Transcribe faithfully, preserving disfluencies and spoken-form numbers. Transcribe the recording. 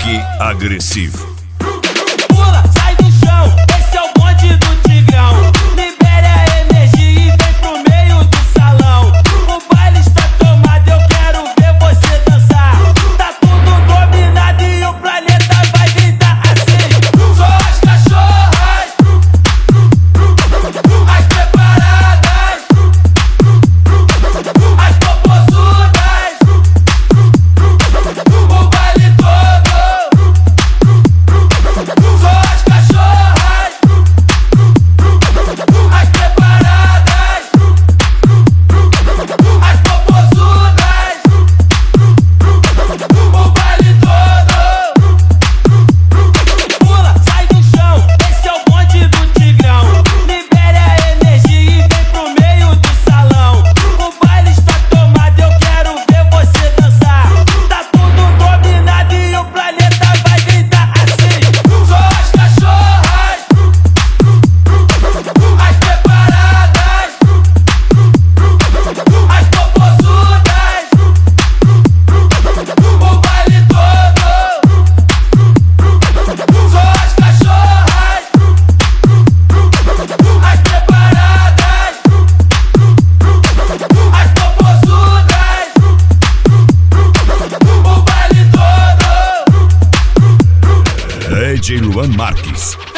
Rock agressivo. Pula, sai do chão, esse é o bonde do Tigrão. Libere a energia e vem pro meio do salão. O baile está tomado, eu quero ver você dançar. Tá tudo dominado e o planeta vai gritar assim. Só as cachorras, as preparadas, as popozudas, o baile todo. Só as cachorras, as preparadas, as popozudas, o baile todo. Pula, sai do chão, esse é o bonde do Tigrão. Libere a energia e vem pro meio do salão. O baile está tomado, eu quero ver você dançar. Tá tudo dominado e o planeta vai gritar assim. Só as cachorras, as preparadas, as popozudas, o baile todo. Só as cachorras, as preparadas, as popozudas, o baile todo. D J Luan Marques.